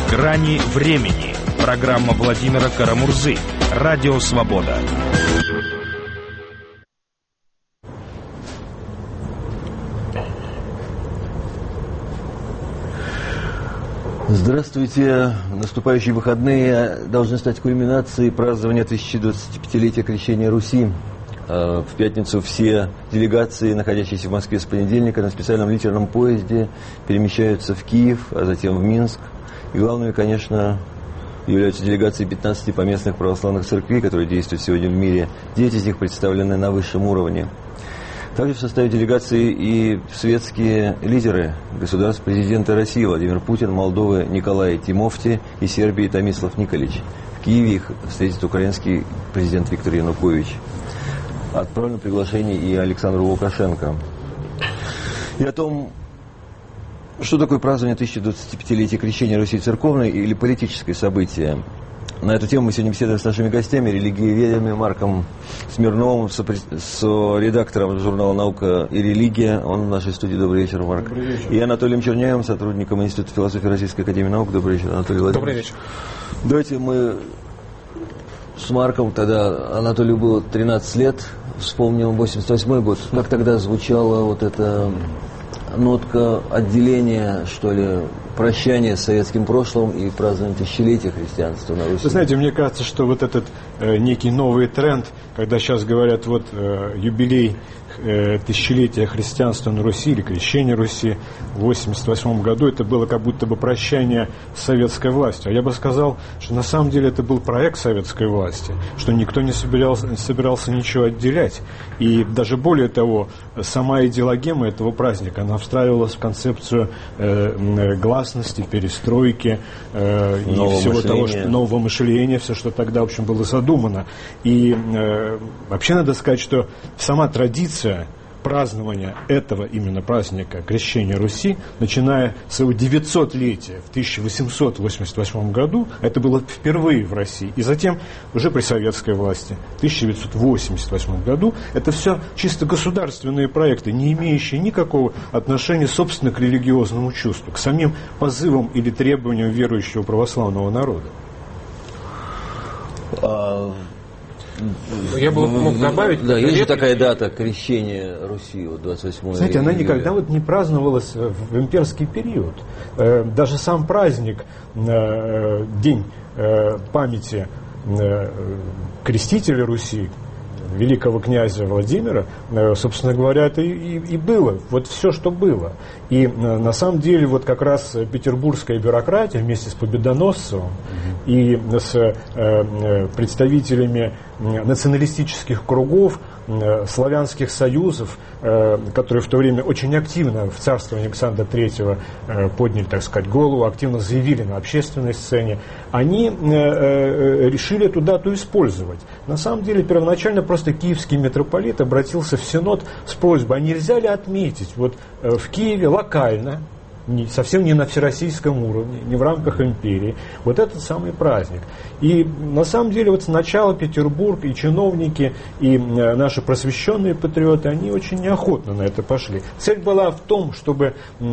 Грани времени. Программа Владимира Карамурзы. Радио Свобода. Здравствуйте. Наступающие выходные должны стать кульминацией празднования 1025-летия крещения Руси. В пятницу все делегации, находящиеся в Москве с понедельника, на специальном литерном поезде перемещаются в Киев, а затем в Минск. И главными, конечно, являются делегации 15 поместных православных церквей, которые действуют сегодня в мире. 9 из них представлены на высшем уровне. Также в составе делегации и светские лидеры государств: президенты России Владимир Путин, Молдовы Николай Тимофти и Сербии Томислав Николич. В Киеве их встретит украинский президент Виктор Янукович. Отправлено приглашение и Александру Лукашенко. И о том, что такое празднование 1025-летия крещения Руси, церковное или политическое событие. На эту тему мы сегодня беседуем с нашими гостями, религиоведами Марком Смирновым, с редактором журнала «Наука и религия». Он в нашей студии. Добрый вечер, Марк. Добрый вечер. И Анатолием Черняевым, сотрудником Института философии Российской академии наук. Добрый вечер, Анатолий Владимирович. Добрый вечер. Давайте мы с Марком, тогда Анатолию было 13 лет, вспомнил 88 год. Как тогда звучала вот эта нотка отделения, что ли, прощания с советским прошлым и празднования тысячелетия христианства на Руси? Вы знаете, мне кажется, что вот этот некий новый тренд, когда сейчас говорят, вот юбилей тысячелетия христианства на Руси или крещение Руси в 1988 году, это было как будто бы прощание с советской властью. А я бы сказал, что на самом деле это был проект советской власти, что никто не собирался ничего отделять. И даже более того, сама идеологема этого праздника, она встраивалась в концепцию гласности, перестройки и всего того, что нового мышления, все, что тогда, в общем, было задумано. И вообще надо сказать, что сама традиция празднования этого именно праздника крещения Руси, начиная с его 900-летия в 1888 году, это было впервые в России, и затем уже при советской власти в 1988 году, это все чисто государственные проекты, не имеющие никакого отношения, собственно, к религиозному чувству, к самим позывам или требованиям верующего православного народа. Я бы мог добавить... Да, есть же такая дата крещения Руси, вот 28 Знаете, июля. она никогда вот не праздновалась в имперский период. Даже сам праздник, День памяти крестителя Руси, великого князя Владимира, собственно говоря, это и было. Вот все, что было. И на самом деле вот как раз петербургская бюрократия вместе с Победоносцевым и с представителями националистических кругов, славянских союзов, которые в то время очень активно в царствовании Александра III подняли, так сказать, голову, активно заявили на общественной сцене, они решили эту дату использовать. На самом деле, первоначально просто киевский митрополит обратился в Синод с просьбой, а нельзя ли отметить вот в Киеве локально, совсем не на всероссийском уровне, не в рамках империи, вот этот самый праздник. И на самом деле вот сначала Петербург и чиновники, и наши просвещенные патриоты, они очень неохотно на это пошли. Цель была в том, чтобы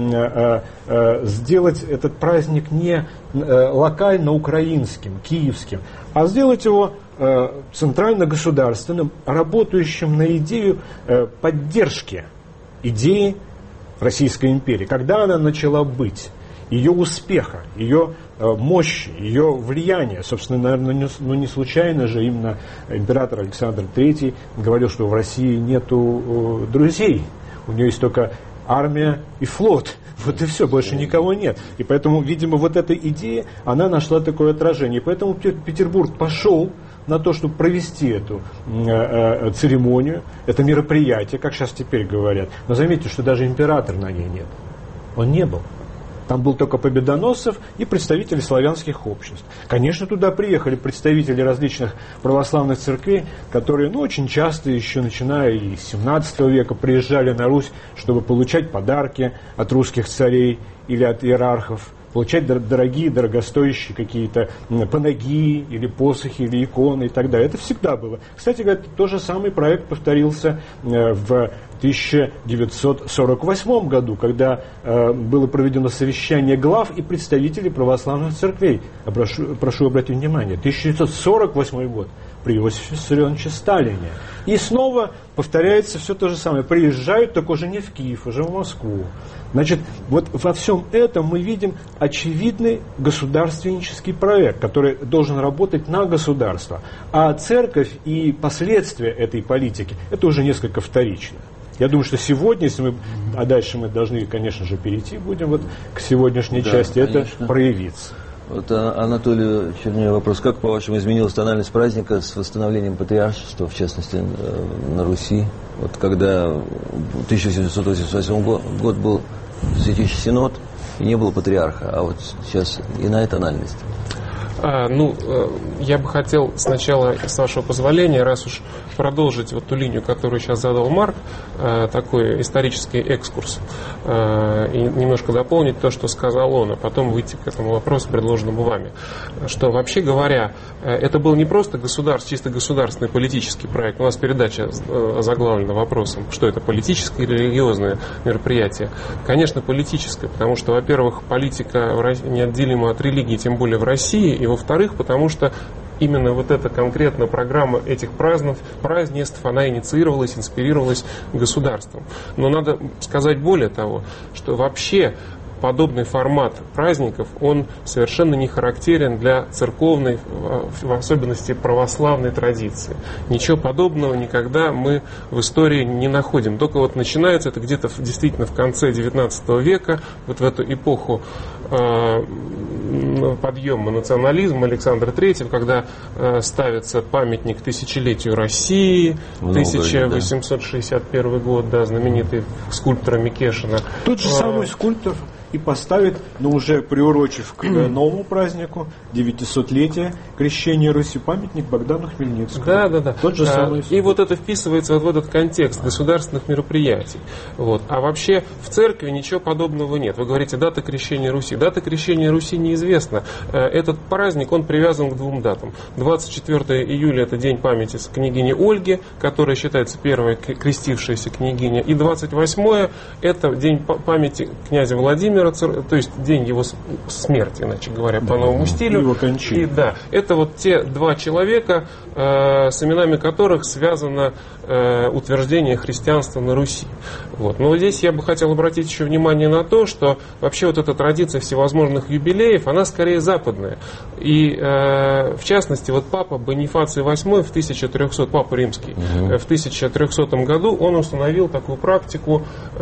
сделать этот праздник не локально украинским, киевским, а сделать его центрально-государственным, работающим на идею поддержки идеи Российской империи, когда она начала быть, ее успеха, ее мощи, ее влияния. Собственно, наверное, не случайно же именно император Александр III говорил, что в России нету друзей, у нее есть только армия и флот. Вот и все, больше никого нет. И поэтому, видимо, вот эта идея, она нашла такое отражение. И поэтому Петербург пошел на то, чтобы провести эту церемонию, это мероприятие, как сейчас теперь говорят. Но заметьте, что даже император на ней нет. Он не был. Там был только Победоносцев и представители славянских обществ. Конечно, туда приехали представители различных православных церквей, которые, очень часто, еще начиная из 17 века, приезжали на Русь, чтобы получать подарки от русских царей или от иерархов, получать дорогие, дорогостоящие какие-то панагии, или посохи, или иконы и так далее. Это всегда было. Кстати говоря, тот же самый проект повторился в 1948 году, когда было проведено совещание глав и представителей православных церквей. Прошу обратить внимание, 1948 год при Иосифе Виссарионовиче Сталине. И снова повторяется все то же самое. Приезжают, только уже не в Киев, уже в Москву. Значит, вот во всем этом мы видим очевидный государственнический проект, который должен работать на государство. А церковь и последствия этой политики, это уже несколько вторично. Я думаю, что сегодня, если мы, а дальше мы должны, конечно же, перейти будем вот к сегодняшней части, конечно, это проявится. Вот Анатолию Чернею вопрос. Как, по-вашему, изменилась тональность праздника с восстановлением патриаршества, в частности, на Руси? Вот когда в 1788 год был Святейший Синод, и не было патриарха, а вот сейчас иная тональность. Я бы хотел сначала, с вашего позволения, раз уж продолжить вот ту линию, которую сейчас задал Марк, такой исторический экскурс, и немножко дополнить то, что сказал он, а потом выйти к этому вопросу, предложенному вами. Что, вообще говоря, это был не просто чисто государственный политический проект. У нас передача озаглавлена вопросом, что это политическое или религиозное мероприятие. Конечно, политическое, потому что, во-первых, политика неотделима от религии, тем более в России, и во-вторых, потому что именно вот эта конкретная программа этих празднеств, она инициировалась, инспирировалась государством. Но надо сказать более того, что вообще подобный формат праздников, он совершенно не характерен для церковной, в особенности православной традиции. Ничего подобного никогда мы в истории не находим. Только вот начинается это где-то действительно в конце XIX века, вот в эту эпоху подъема национализма Александра III, когда ставится памятник тысячелетию России, 1861 год, да, знаменитый скульптора Микешина. Тот же самый скульптор и поставит, но уже приурочив к новому празднику, 900-летие крещения Руси, памятник Богдану Хмельницкому. Да. Тот же самый. И вот это вписывается вот в этот контекст государственных мероприятий. Вот. А вообще в церкви ничего подобного нет. Вы говорите, дата крещения Руси. Дата крещения Руси неизвестна. Этот праздник, он привязан к двум датам. 24 июля – это день памяти княгини Ольги, которая считается первой крестившейся княгиня. И 28-е – это день памяти князя Владимира, то есть день его смерти, иначе говоря, по новому стилю. Его кончины. И да, это вот те два человека, с именами которых связано утверждение христианства на Руси. Вот. Но здесь я бы хотел обратить еще внимание на то, что вообще вот эта традиция всевозможных юбилеев, она скорее западная. И в частности, вот папа Бонифаций VIII в 1300, папа римский, в 1300 году он установил такую практику,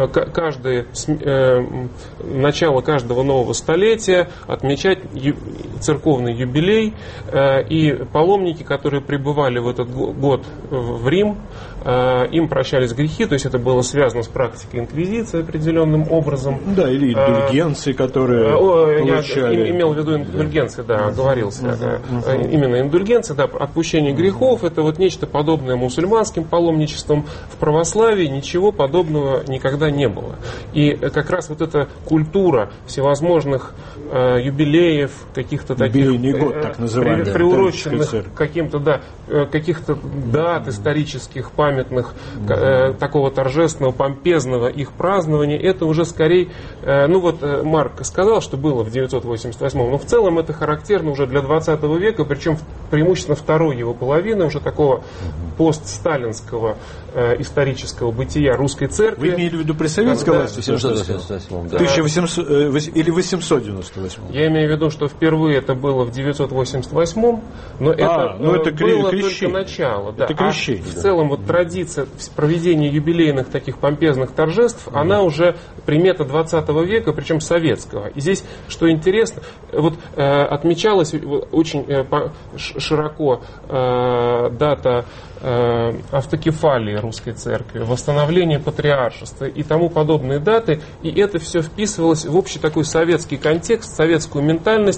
начало каждого нового столетия отмечать церковный юбилей, и паломники, которые прибывали в этот год в Рим, им прощались грехи, то есть это было связано с практикой инквизиции определенным образом. Да, или индульгенции, которые получали. Я имел в виду индульгенции, да, оговорился. Именно индульгенции, да, отпущение грехов, это вот нечто подобное мусульманским паломничеством. В православии ничего подобного никогда не было. И как раз вот эта культура всевозможных юбилеев, каких-то таких год, так называемый, приуроченных каким-то, да, каких-то дат исторических, памятных, такого торжественного, помпезного их празднования, это уже скорее, Марк сказал, что было в 988-м, но в целом это характерно уже для 20 века, причем преимущественно второй его половины, уже такого постсталинского исторического бытия русской церкви. Вы имели в виду при советской власти? В 1800 или 898? Я имею в виду, что впервые это было в 988-м, но это было только начало. Да. Это крещение. В целом вот традиция проведения юбилейных таких помпезных торжеств, она уже примета 20 века, причем советского. И здесь, что интересно, вот отмечалась очень широко дата автокефалии русской церкви, восстановление патриаршества и тому подобные даты, и это все вписывалось в общий такой советский контекст, советскую ментальность, а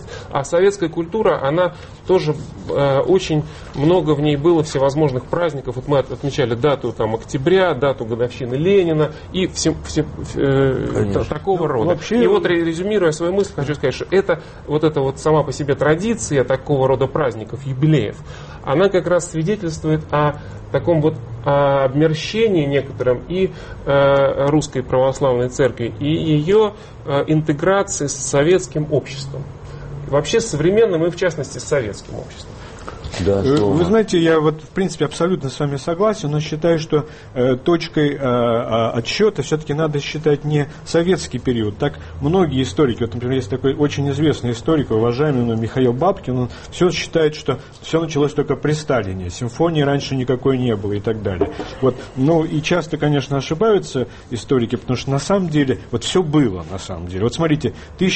советская культура, она тоже очень много в ней было всевозможных праздников. Вот мы отмечали дату там, октября, дату годовщины Ленина и такого рода. Вообще... И вот резюмируя свою мысль, хочу сказать, что эта вот сама по себе традиция такого рода праздников, юбилеев, она как раз свидетельствует о таком вот обмерщении некотором и русской православной церкви, и ее интеграции с советским обществом. Вообще с современным и, в частности, с советским обществом. Да, вы знаете, я вот в принципе абсолютно с вами согласен, но считаю, что точкой отсчета все-таки надо считать не советский период. Так многие историки, вот, например, есть такой очень известный историк, уважаемый Михаил Бабкин, он все считает, что все началось только при Сталине, симфонии раньше никакой не было и так далее. Вот, ну и часто, конечно, ошибаются историки, потому что на самом деле вот все было на самом деле. Вот смотрите,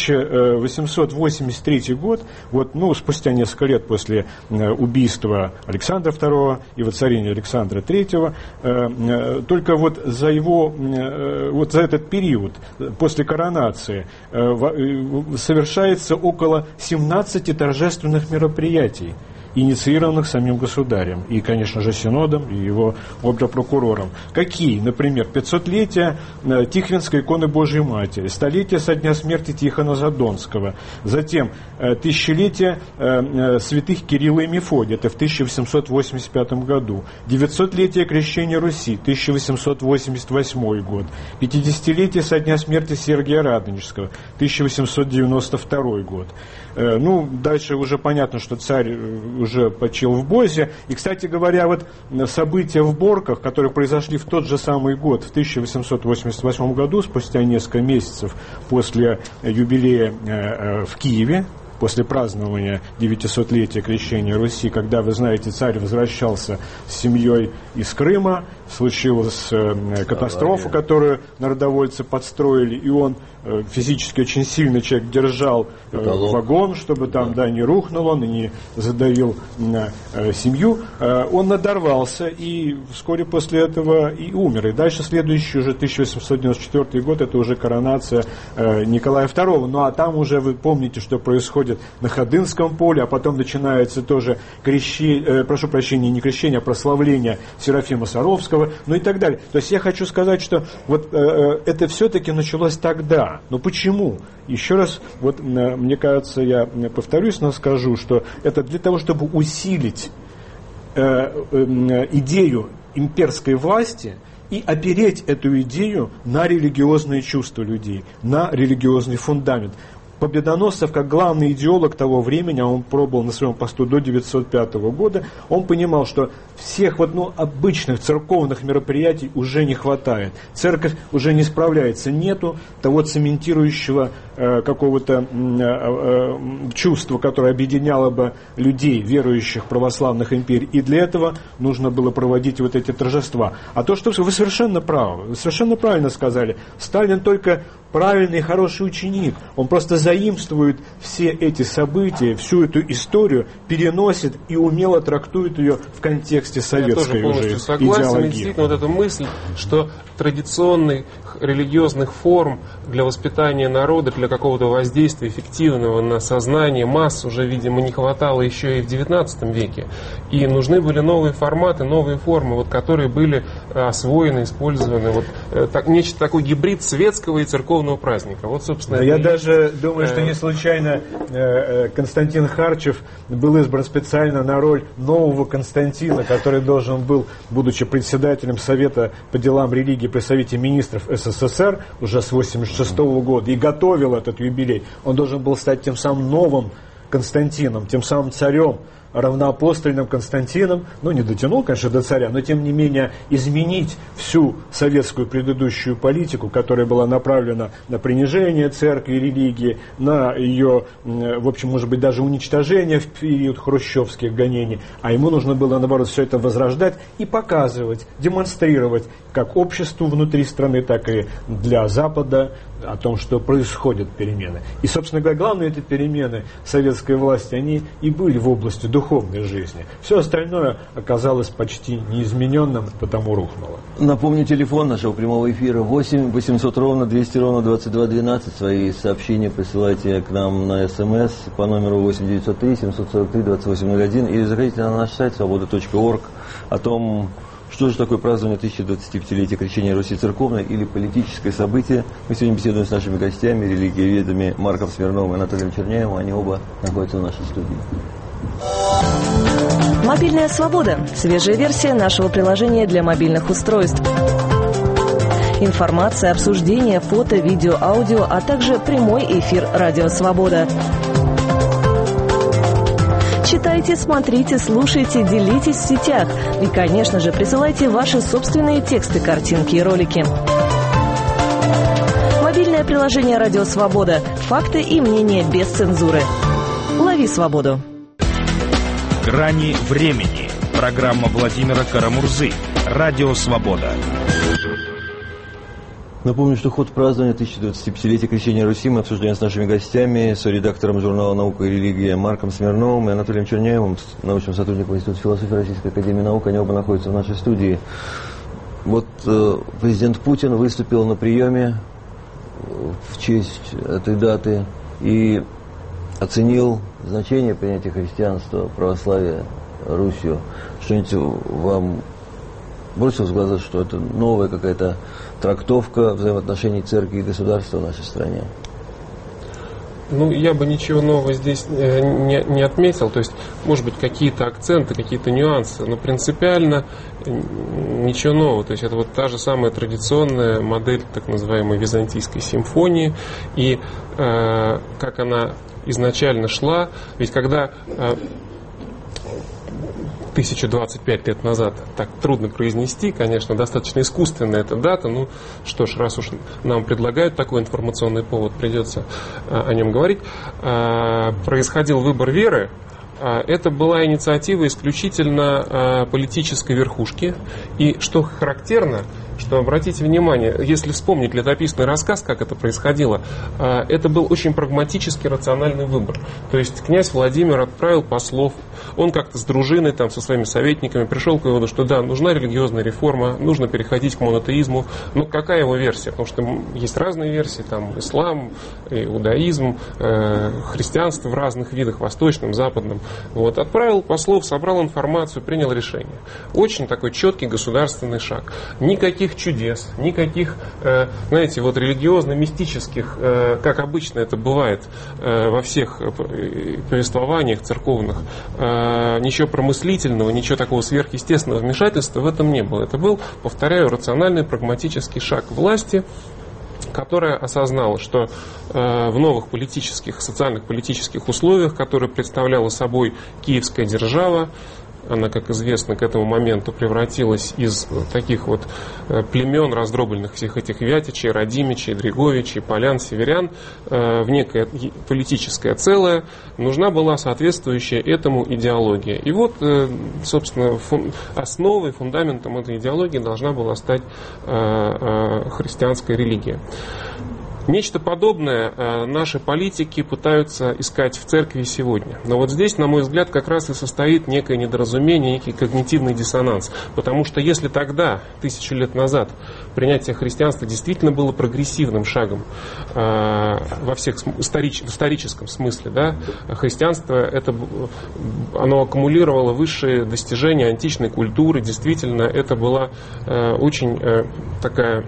1883 год, вот, ну, спустя несколько лет после убийства Александра II и воцарения Александра III, только вот за его, вот за этот период после коронации совершается около 17 торжественных мероприятий, инициированных самим государем и, конечно же, Синодом и его оберпрокурором. Какие? Например, 500-летие Тихвинской иконы Божьей Матери, 100-летие со дня смерти Тихона Задонского, затем 1000-летие святых Кирилла и Мефодия, это в 1885 году, 900-летие крещения Руси, 1888 год, 50-летие со дня смерти Сергия Радонежского, 1892 год. Ну, дальше уже понятно, что царь уже почил в Бозе. И, кстати говоря, вот события в Борках, которые произошли в тот же самый год, в 1888 году, спустя несколько месяцев после юбилея в Киеве, после празднования 900-летия крещения Руси, когда, вы знаете, царь возвращался с семьей из Крыма, случилась катастрофа, которую народовольцы подстроили, и он физически очень сильно человек держал вагон, чтобы там не рухнул он и не задавил семью. Он надорвался и вскоре после этого и умер. И дальше следующий уже 1894 год, это уже коронация Николая II. Ну а там уже вы помните, что происходит на Ходынском поле, а потом начинается тоже прошу прощения, не крещение, а прославление Серафима Саровского, ну и так далее. То есть я хочу сказать, что вот это все-таки началось тогда. Но почему? Еще раз, вот мне кажется, я повторюсь, но скажу, что это для того, чтобы усилить идею имперской власти и опереть эту идею на религиозные чувства людей, на религиозный фундамент. Победоносцев, как главный идеолог того времени, а он пробовал на своем посту до 1905 года, он понимал, что всех обычных церковных мероприятий уже не хватает. Церковь уже не справляется, нету того цементирующего какого-то чувства, которое объединяло бы людей, верующих православных империй. И для этого нужно было проводить вот эти торжества. А то, что вы совершенно правы, вы совершенно правильно сказали, Сталин только правильный и хороший ученик. Он просто заимствует все эти события, всю эту историю, переносит и умело трактует ее в контексте советской уже идеологии. Я тоже полностью согласен. И действительно, вот эта мысль, что традиционных религиозных форм для воспитания народа, для какого-то воздействия эффективного на сознание масс уже, видимо, не хватало еще и в XIX веке. И нужны были новые форматы, новые формы, вот, которые были освоены, использованы. Вот, нечто такой гибрид светского и церковного праздника. Вот, собственно, я даже думаю, что не случайно Константин Харчев был избран специально на роль нового Константина, который должен был, будучи председателем Совета по делам религии при Совете министров СССР уже с 1986 года и готовил этот юбилей, он должен был стать тем самым новым Константином, тем самым царем, равноапостольным Константином, не дотянул, конечно, до царя, но тем не менее изменить всю советскую предыдущую политику, которая была направлена на принижение церкви и религии, на ее, в общем, может быть, даже уничтожение в период хрущевских гонений, а ему нужно было, наоборот, все это возрождать и показывать, демонстрировать как обществу внутри страны, так и для Запада о том, что происходят перемены. И, собственно говоря, главные эти перемены советской власти, они и были в области духовности. духовной жизни. Все остальное оказалось почти неизмененным, потому рухнуло. Напомню, телефон нашего прямого эфира 8 800 ровно 200 ровно 22 12. Свои сообщения присылайте к нам на СМС по номеру 8 903 743 2801 или заходите на наш сайт свобода.орг о том, что же такое празднование 1025-летия крещения Руси церковное или политическое событие. Мы сегодня беседуем с нашими гостями, религиоведами Марком Смирновым и Анатолием Черняевым. Они оба находятся в нашей студии. Мобильная свобода. Свежая версия нашего приложения для мобильных устройств. Информация, обсуждение, фото, видео, аудио, а также прямой эфир «Радио Свобода». Читайте, смотрите, слушайте, делитесь в сетях. И, конечно же, присылайте ваши собственные тексты, картинки и ролики. Мобильное приложение «Радио Свобода». Факты и мнения без цензуры. Лови свободу. «Грани времени». Программа Владимира Карамурзы. Радио Свобода. Напомню, что ход празднования 1025-летия крещения Руси мы обсуждаем с нашими гостями, с редактором журнала «Наука и религия» Марком Смирновым и Анатолием Черняевым, научным сотрудником Института философии Российской академии наук. Они оба находятся в нашей студии. Вот президент Путин выступил на приеме в честь этой даты и оценил значение принятия христианства, православия Русью. Что-нибудь вам бросилось в глаза, что это новая какая-то трактовка взаимоотношений церкви и государства в нашей стране? Ну, я бы ничего нового здесь не отметил. То есть, может быть, какие-то акценты, какие-то нюансы, но принципиально ничего нового. То есть, это вот та же самая традиционная модель так называемой византийской симфонии. И как она изначально шла, ведь когда 1025 лет назад, так трудно произнести, конечно, достаточно искусственная эта дата, ну что ж, раз уж нам предлагают такой информационный повод, придется о нем говорить, происходил выбор веры. Это была инициатива исключительно политической верхушки, и что характерно, что, обратите внимание, если вспомнить летописный рассказ, как это происходило, это был очень прагматический, рациональный выбор. То есть князь Владимир отправил послов, он как-то с дружиной, там, со своими советниками пришел к выводу, что да, нужна религиозная реформа, нужно переходить к монотеизму. Ну, какая его версия? Потому что есть разные версии, там, ислам, иудаизм, христианство в разных видах, восточном, западном. Вот, отправил послов, собрал информацию, принял решение. Очень такой четкий государственный шаг. Никаких чудес, никаких, знаете, вот религиозно-мистических, как обычно это бывает во всех повествованиях церковных, ничего промыслительного, ничего такого сверхъестественного вмешательства в этом не было. Это был, повторяю, рациональный, прагматический шаг власти, которая осознала, что в новых политических, социально-политических условиях, которые представляла собой киевская держава, она, как известно, к этому моменту превратилась из таких вот племен, раздробленных всех этих Вятичей, Радимичей, Дреговичей, полян, северян, в некое политическое целое, нужна была соответствующая этому идеология. И вот, собственно, основой, фундаментом этой идеологии должна была стать христианская религия. Нечто подобное наши политики пытаются искать в церкви сегодня. Но вот здесь, на мой взгляд, как раз и состоит некое недоразумение, некий когнитивный диссонанс. Потому что если тогда, 1000 лет назад, принятие христианства действительно было прогрессивным шагом во всех в историческом смысле, да, христианство оно аккумулировало высшие достижения античной культуры, действительно, это была очень такая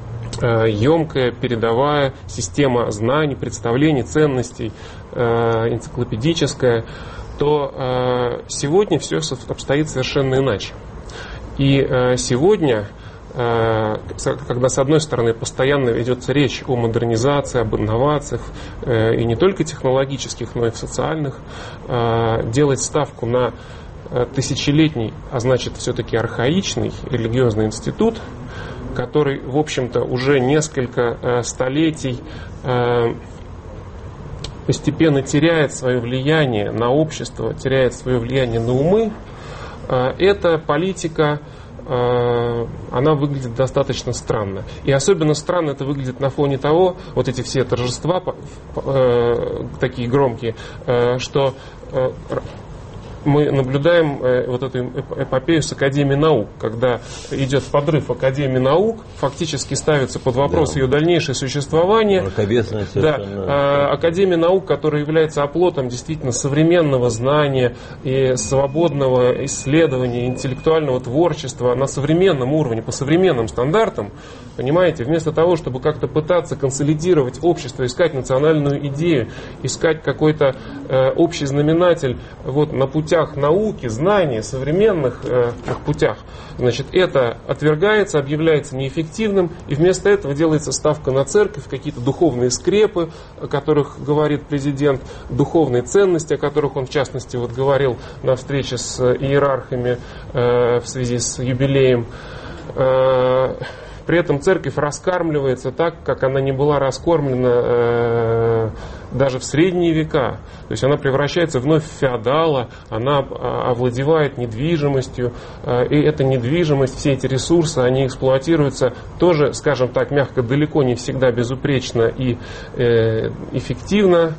емкая, передовая система знаний, представлений, ценностей, энциклопедическая, то сегодня все обстоит совершенно иначе. И сегодня, когда с одной стороны постоянно ведется речь о модернизации, об инновациях, и не только технологических, но и в социальных, делать ставку на тысячелетний, а значит все-таки архаичный религиозный институт, который, в общем-то, уже несколько столетий постепенно теряет свое влияние на общество, теряет свое влияние на умы, эта политика, она выглядит достаточно странно. И особенно странно это выглядит на фоне того, вот эти все торжества такие громкие, что мы наблюдаем вот эту эпопею с Академией наук, когда идет подрыв Академии наук, фактически ставится под вопрос ее дальнейшее существование. Да, Академия наук, которая является оплотом действительно современного знания и свободного исследования, интеллектуального творчества на современном уровне, по современным стандартам, понимаете, вместо того, чтобы как-то пытаться консолидировать общество, искать национальную идею, искать какой-то общий знаменатель вот, на путях науки, знаний, современных путях, значит, это отвергается, объявляется неэффективным, и вместо этого делается ставка на церковь, какие-то духовные скрепы, о которых говорит президент, духовные ценности, о которых он, в частности, вот, говорил на встрече с иерархами в связи с юбилеем. При этом церковь раскармливается так, как она не была раскормлена даже в средние века. То есть она превращается вновь в феодала, она овладевает недвижимостью, и эта недвижимость, все эти ресурсы, они эксплуатируются тоже, скажем так, мягко, далеко не всегда безупречно и эффективно.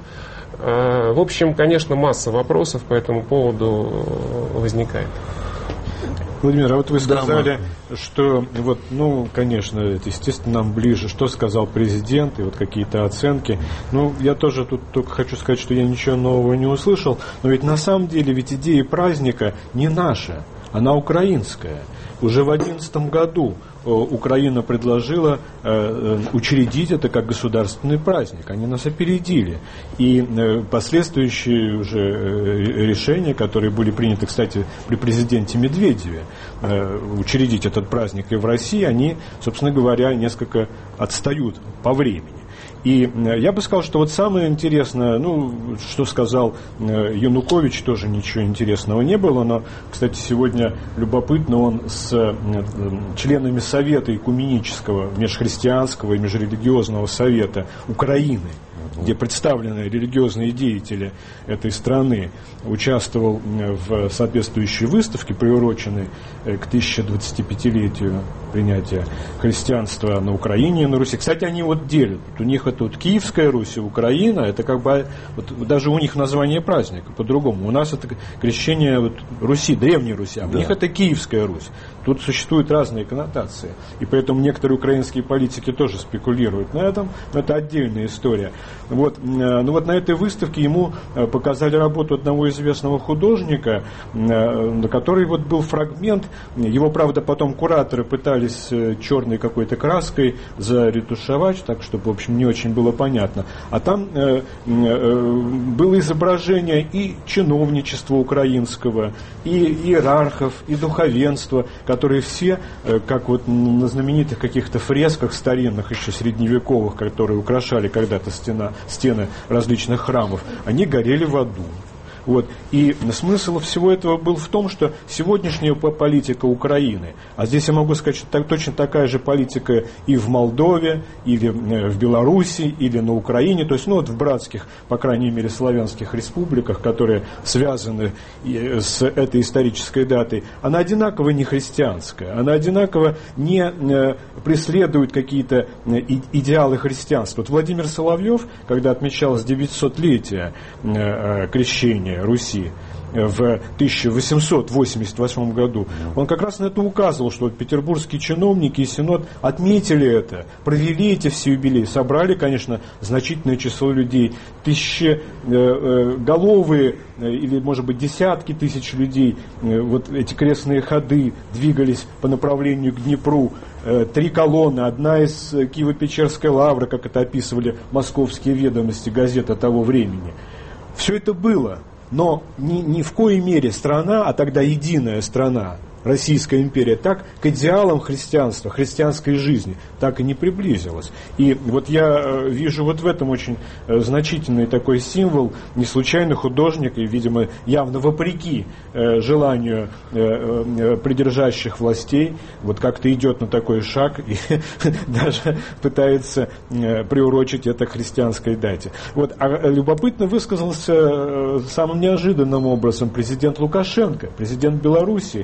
В общем, конечно, масса вопросов по этому поводу возникает. Владимир, а вот вы сказали, что, вот, ну, конечно, это, естественно, нам ближе, что сказал президент, и вот какие-то оценки. Ну, я тоже тут только хочу сказать, что я ничего нового не услышал, но ведь на самом деле ведь идея праздника не наша, она украинская. Уже в 2011 году Украина предложила учредить это как государственный праздник. Они нас опередили. И последующие уже решения, которые были приняты, кстати, при президенте Медведеве, учредить этот праздник и в России, они, собственно говоря, несколько отстают по времени. И я бы сказал, что вот самое интересное, ну, что сказал Янукович, тоже ничего интересного не было, но, кстати, сегодня любопытно, он с членами Совета Экуменического, Межхристианского и Межрелигиозного Совета Украины, где представлены религиозные деятели этой страны, участвовал в соответствующей выставке, приуроченной к 1025-летию принятия христианства на Украине и на Руси. Кстати, они вот делят. У них это вот Киевская Русь и Украина, это как бы вот, даже у них название праздника по-другому. У нас это крещение вот, Руси, Древней Руси, а у них это Киевская Русь. Тут существуют разные коннотации. И поэтому некоторые украинские политики тоже спекулируют на этом. Но это отдельная история. Вот. Ну вот на этой выставке ему показали работу одного известного художника, на который вот был фрагмент. Его, правда, потом кураторы пытались черной какой-то краской заретушевать, так, чтобы, в общем, не очень было понятно. А там было изображение и чиновничества украинского, и иерархов, и духовенства, которые все, как вот на знаменитых каких-то фресках старинных, еще средневековых, которые украшали когда-то стены различных храмов, они горели в аду. Вот. И смысл всего этого был в том, что сегодняшняя политика Украины, а здесь я могу сказать, что точно такая же политика и в Молдове, или в Беларуси, или на Украине, то есть ну, вот в братских, по крайней мере, славянских республиках, которые связаны с этой исторической датой, она одинаково не христианская, она одинаково не преследует какие-то идеалы христианства. Вот Владимир Соловьев, когда отмечалось 900-летие крещения Руси в 1888 году, он как раз на это указывал, что вот петербургские чиновники и Синод отметили это, провели эти все юбилеи, собрали, конечно, значительное число людей, тысячеголовые или, может быть, десятки тысяч людей, вот эти крестные ходы двигались по направлению к Днепру, 3 колонны, одна из Киево-Печерской лавры, как это описывали московские ведомости, газеты того времени. Все это было. Но ни в коей мере страна, а тогда единая страна, Российская империя, так к идеалам христианства, христианской жизни, так и не приблизилась. И вот я вижу вот в этом очень значительный такой символ, не случайно художник, и, видимо, явно вопреки желанию придержащих властей, вот как-то идет на такой шаг и даже пытается приурочить это к христианской дате. Вот, а любопытно высказался самым неожиданным образом президент Лукашенко, президент Белоруссии, который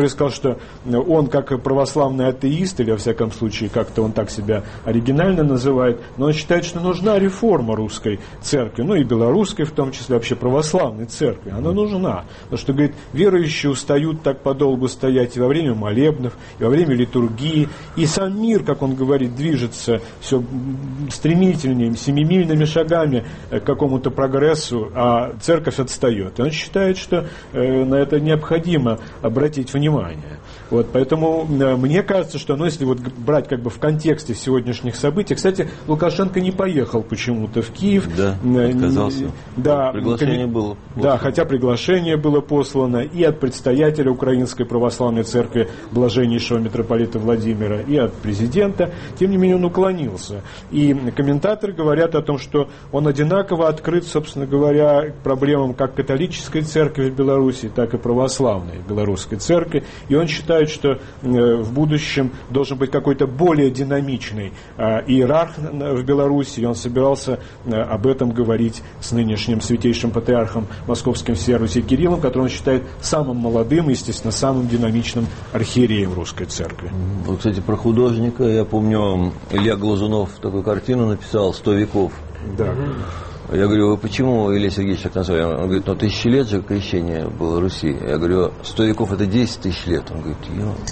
который сказал, что он как православный атеист, или во всяком случае как-то он так себя оригинально называет, но он считает, что нужна реформа русской церкви, ну и белорусской в том числе, вообще православной церкви. Она нужна. Потому что, говорит, верующие устают так подолгу стоять и во время молебнов, и во время литургии, и сам мир, как он говорит, движется все стремительнее, семимильными шагами к какому-то прогрессу, а церковь отстает. И он считает, что на это необходимо обратить внимание. Вот, поэтому мне кажется, что, ну, если вот брать как бы в контексте сегодняшних событий, кстати, Лукашенко не поехал почему-то в Киев. Да, отказался. Да, приглашение было послано. Да, хотя приглашение было послано и от предстоятеля Украинской Православной Церкви, блаженнейшего митрополита Владимира, и от президента. Тем не менее, он уклонился. И комментаторы говорят о том, что он одинаково открыт, собственно говоря, к проблемам как католической церкви в Беларуси, так и православной белорусской церкви. И он считает, что в будущем должен быть какой-то более динамичный иерарх в Беларуси, и он собирался об этом говорить с нынешним святейшим патриархом московским всея Руси Кириллом, которого он считает самым молодым и, естественно, самым динамичным архиереем русской церкви. Вот, кстати, про художника, я помню, Илья Глазунов такую картину написал «100 веков». Да. Я говорю, почему Илья Сергеевич так назвал? Он говорит, ну 1000 лет же крещение было Руси. Я говорю, 100 веков это 10 тысяч лет. Он говорит,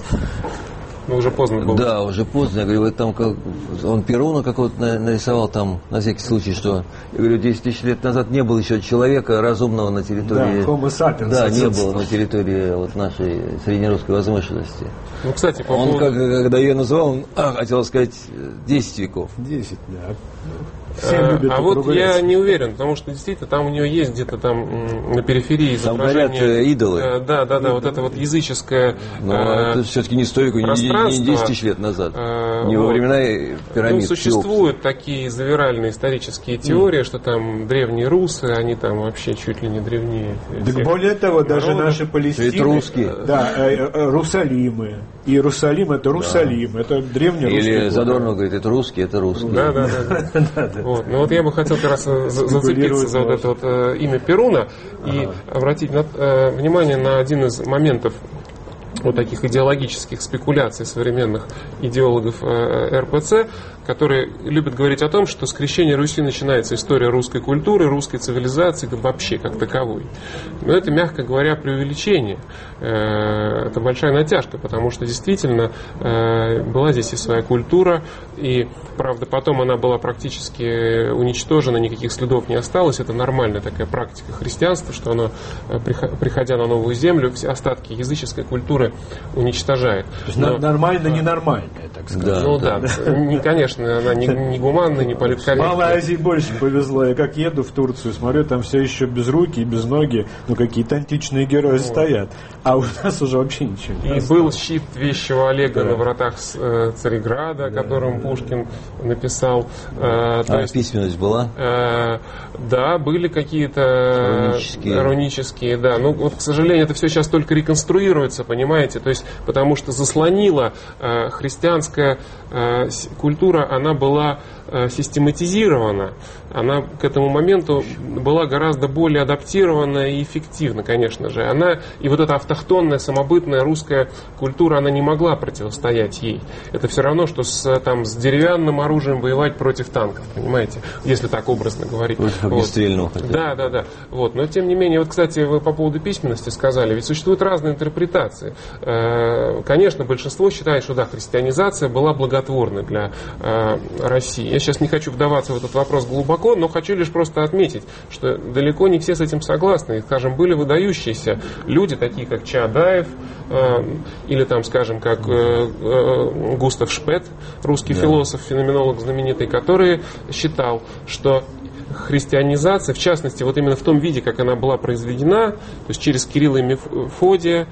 ну, уже поздно было. Да, уже поздно. Я говорю, вот там как он Перуна какого-то нарисовал там, на всякий случай, что... Я говорю, 10 тысяч лет назад не было еще человека разумного на территории... Да, Homo sapiens. Да, не было на территории вот нашей среднерусской возвышенности. Ну, кстати, по он, когда ее называл, он хотел сказать 10 веков. 10, да. А вот я не уверен, потому что действительно там у нее есть где-то там на периферии изображение. Там говорят идолы. Да, вот это вот языческое. Но это все-таки не 100 веков, не 10 тысяч лет назад. Не во времена пирамид. Ну, существуют такие завиральные исторические теории, что там древние русы, они там вообще чуть ли не древнее. Так более того, даже наши Палестины. Это русские. Да, Русалимы. Иерусалим это Русалим, это древний русский. Или Задорнов говорит, это русский, это русский. Да. Вот. Ну вот я бы хотел как раз зацепиться за вот это вот имя Перуна и обратить внимание на один из моментов вот таких идеологических спекуляций современных идеологов РПЦ, которые любят говорить о том, что с крещения Руси начинается история русской культуры, русской цивилизации, да вообще как таковой. Но это, мягко говоря, преувеличение. Это большая натяжка, потому что действительно была здесь и своя культура, и, правда, потом она была практически уничтожена, никаких следов не осталось. Это нормальная такая практика христианства, что оно, приходя на новую землю, все остатки языческой культуры уничтожает. То есть нормально, ненормальное, так сказать. Ну да, конечно, она не гуманная, не политкорректная. Малой Азии больше повезло. Я как еду в Турцию, смотрю, там все еще без руки и без ноги, ну какие-то античные герои стоят. А у нас уже вообще ничего не осталось. И был щит вещего Олега на вратах Царьграда, о котором Пушкин написал. Письменность была? Да, были какие-то рунические, да. Ну, вот, к сожалению, это все сейчас только реконструируется, понимаете? То есть, потому что заслонила христианская культура, она была систематизирована, она к этому моменту была гораздо более адаптирована и эффективна, конечно же. Она, и вот эта автохтонная, самобытная русская культура, она не могла противостоять ей. Это все равно, что с деревянным оружием воевать против танков, понимаете? Если так образно говорить. Огнестрельного. Да. Вот. Но тем не менее, вот, кстати, вы по поводу письменности сказали, ведь существуют разные интерпретации. Конечно, большинство считает, что да, христианизация была благотворной для России. Я сейчас не хочу вдаваться в этот вопрос глубоко, но хочу лишь просто отметить, что далеко не все с этим согласны. И, скажем, были выдающиеся люди, такие как Чаадаев, или там, скажем, как Густав Шпет, русский философ, феноменолог знаменитый, который считал, что христианизация, в частности, вот именно в том виде, как она была произведена, то есть через Кирилла и Мефодия,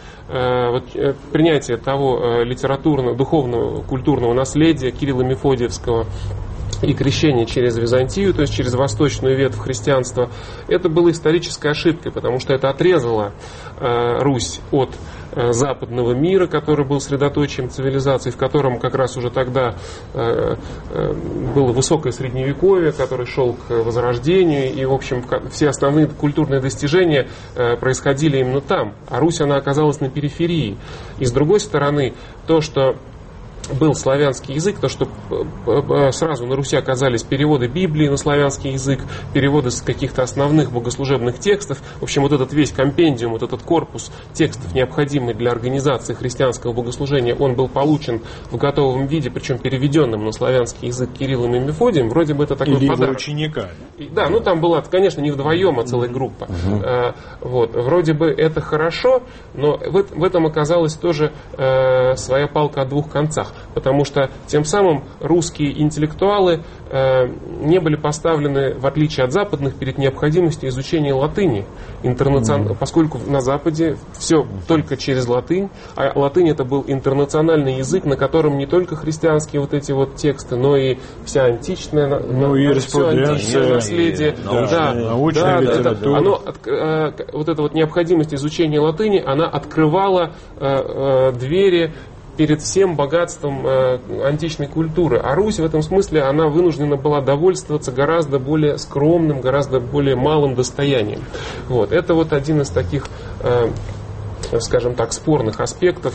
принятие того литературного, духовного, культурного наследия Кирилла Мефодиевского и крещение через Византию, то есть через восточную ветвь христианства, это было исторической ошибкой, потому что это отрезало Русь от западного мира, который был средоточием цивилизации, в котором как раз уже тогда было высокое средневековье, который шел к возрождению, и, в общем, все основные культурные достижения происходили именно там. А Русь, она оказалась на периферии. И с другой стороны, то, что был славянский язык, то, что сразу на Руси оказались переводы Библии на славянский язык, переводы с каких-то основных богослужебных текстов. В общем, вот этот весь компендиум, вот этот корпус текстов, необходимый для организации христианского богослужения, он был получен в готовом виде, причем переведенным на славянский язык Кириллом и Мефодием. Вроде бы это такой или подарок. ученика. Да, ну там была, конечно, не вдвоем, а целая группа. Вот. Вроде бы это хорошо, но в этом оказалась тоже своя палка о двух концах. Потому что тем самым русские интеллектуалы не были поставлены, в отличие от западных, перед необходимостью изучения латыни. Поскольку на Западе все только через латынь, а латынь это был интернациональный язык, на котором не только христианские вот эти вот тексты, но и вся античная, все античное наследие, научная литература. Вот эта вот необходимость изучения латыни, она открывала двери перед всем богатством античной культуры. А Русь в этом смысле, она вынуждена была довольствоваться гораздо более скромным, гораздо более малым достоянием. Вот. Это вот один из таких, скажем так, спорных аспектов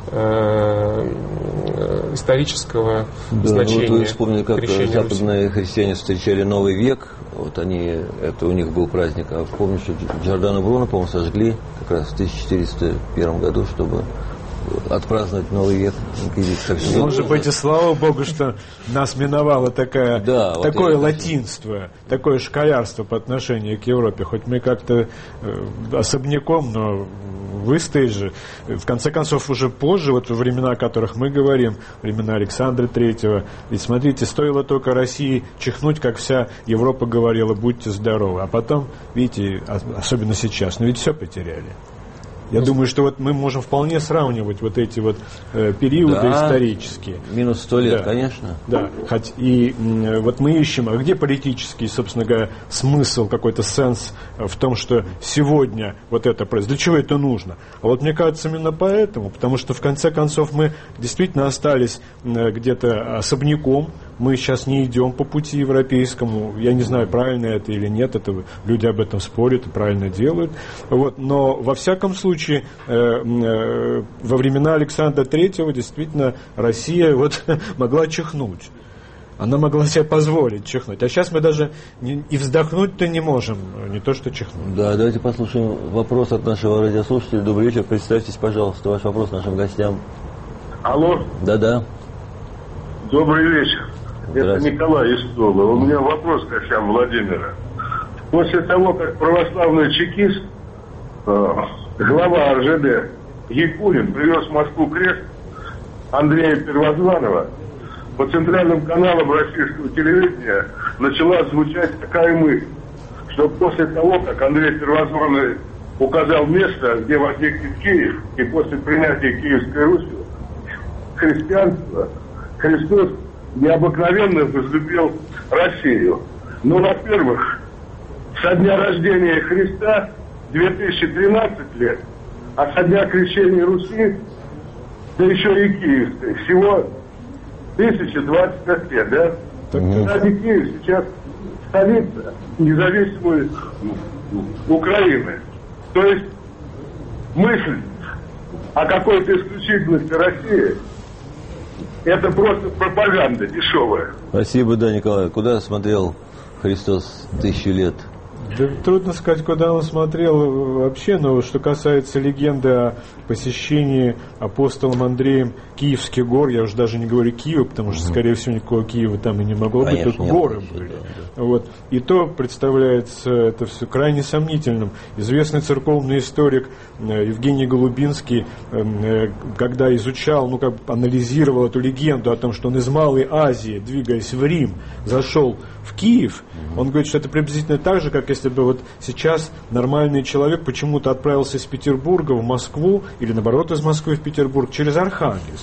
исторического значения. Вот вы вспомнили, как западные Руси. Христиане встречали Новый век. Вот это у них был праздник. А помню, что Джордано Бруно, по-моему, сожгли как раз в 1401 году, чтобы отпраздновать Новый век. Может быть, и слава Богу, что нас миновало такое латинство, такое школярство по отношению к Европе. Хоть мы как-то особняком, но выстоять же. В конце концов, уже позже, вот во времена, о которых мы говорим, времена Александра III, ведь смотрите, стоило только России чихнуть, как вся Европа говорила: будьте здоровы. А потом, видите, особенно сейчас, но ведь все потеряли. Я думаю, что вот мы можем вполне сравнивать вот эти вот периоды исторические. Минус 100 лет, конечно. Да, и вот мы ищем, а где политический, собственно говоря, смысл, какой-то сенс в том, что сегодня вот это происходит. Для чего это нужно? А вот мне кажется, именно поэтому, потому что в конце концов мы действительно остались где-то особняком. Мы сейчас не идем по пути европейскому. Я не знаю, правильно это или нет. Люди об этом спорят и правильно делают. Вот. Но во всяком случае, во времена Александра III действительно Россия могла чихнуть. Она могла себе позволить чихнуть. А сейчас мы даже и вздохнуть-то не можем, не то что чихнуть. Да, давайте послушаем вопрос от нашего радиослушателя. Добрый вечер. Представьтесь, пожалуйста, ваш вопрос нашим гостям. Алло. Да. Добрый вечер. Это Николай из Тула. У меня вопрос к гостям Владимира. После того, как православный чекист, глава РЖД Якунин привез в Москву крест Андрея Первозванного, по центральным каналам российского телевидения начала звучать такая мысль, что после того, как Андрей Первозванный указал место, где возникнет Киев, и после принятия Киевской Руси, христианство, Христос необыкновенно возлюбил Россию. Ну, во-первых, со дня рождения Христа 2013 лет, а со дня крещения Руси, да еще и Киевской, всего 1025 лет, да? Кстати, Киев сейчас столица независимой Украины. То есть мысль о какой-то исключительности России — это просто пропаганда дешевая. Спасибо, да, Николай. Куда смотрел Христос 1000 лет? Да, трудно сказать, куда он смотрел вообще, но что касается легенды о посещении апостолом Андреем Киевских гор, я уже даже не говорю Киева, потому что, скорее всего, никакого Киева там и не могло быть, только горы были. Да. Вот. И то представляется это все крайне сомнительным. Известный церковный историк Евгений Голубинский, когда изучал, анализировал эту легенду о том, что он из Малой Азии, двигаясь в Рим, зашел в Киев, он говорит, что это приблизительно так же, как если бы вот сейчас нормальный человек почему-то отправился из Петербурга в Москву, или наоборот из Москвы в Петербург, через Архангельск.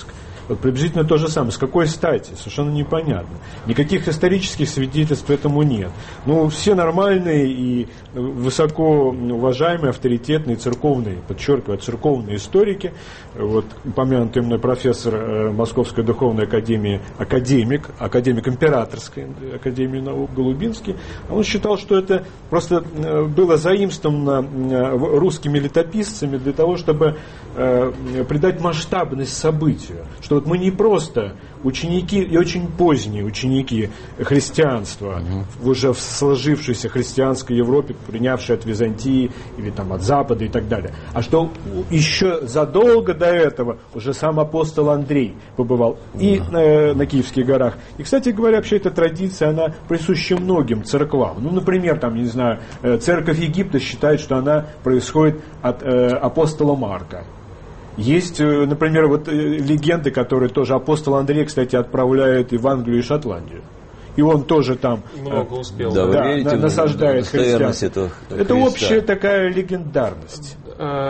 Вот приблизительно то же самое. С какой стати? Совершенно непонятно. Никаких исторических свидетельств этому нет. Ну, все нормальные и высоко уважаемые, авторитетные, церковные, подчеркиваю, церковные историки, вот упомянутый мной профессор Московской духовной академии, академик Императорской академии наук Голубинский, он считал, что это просто было заимствовано русскими летописцами для того, чтобы придать масштабность событию. Что вот мы не просто ученики, и очень поздние ученики христианства, уже в сложившейся христианской Европе, принявшие от Византии или там от Запада и так далее, а что еще задолго до этого уже сам апостол Андрей побывал и на Киевских горах. И, кстати говоря, вообще эта традиция, она присуща многим церквам. Ну, например, там, не знаю, церковь Египта считает, что она происходит от апостола Марка. Есть, например, вот легенды, которые тоже апостол Андрей, кстати, отправляет и в Англию, и Шотландию. И он тоже там много успел. Насаждает христианство. Это общая такая легендарность.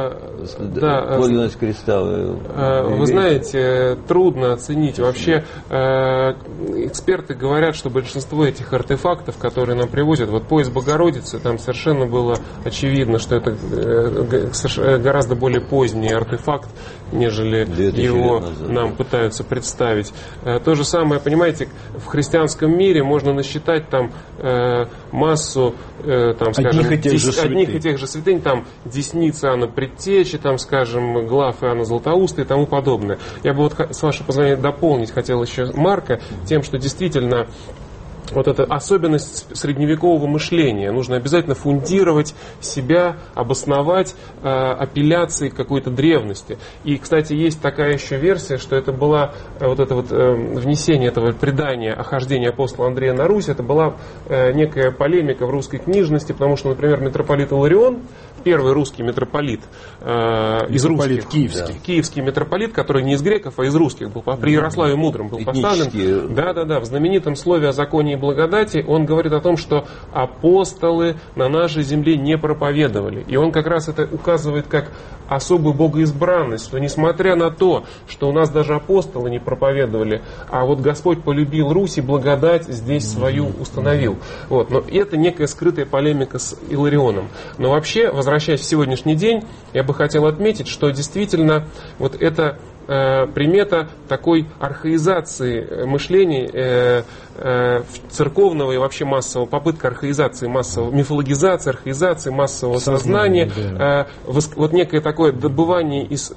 Подлинность креста. Вы знаете, трудно оценить. Вообще, эксперты говорят, что большинство этих артефактов, которые нам привозят, вот пояс Богородицы, там совершенно было очевидно, что это гораздо более поздний артефакт, нежели его нам пытаются представить. То же самое, понимаете, в христианском мире можно насчитать там массу, там, скажем, одних и тех же святынь, там десница Иоанна Предтечи, там, скажем, глав Иоанна Златоуста и тому подобное. Я бы вот, с вашего позволения, дополнить хотел еще Марка тем, что действительно вот эта особенность средневекового мышления. Нужно обязательно фундировать себя, обосновать апелляции к какой-то древности. И, кстати, есть такая еще версия, что это была вот это вот внесение этого предания о хождении апостола Андрея на Русь, это была некая полемика в русской книжности, потому что, например, митрополит Иларион, первый русский митрополит из русских, киевский митрополит, который не из греков, а из русских был, при Ярославе Мудром был поставлен. В знаменитом слове о законе и благодати он говорит о том, что апостолы на нашей земле не проповедовали. И он как раз это указывает как особую богоизбранность, что несмотря на то, что у нас даже апостолы не проповедовали, а вот Господь полюбил Русь и благодать здесь свою установил. Вот. Но это некая скрытая полемика с Иларионом. Но вообще, возвращаясь в сегодняшний день, я бы хотел отметить, что действительно вот это примета такой архаизации мышления церковного и вообще массового, попытка архаизации массового, мифологизации, архаизации массового сознания, вот некое такое добывание из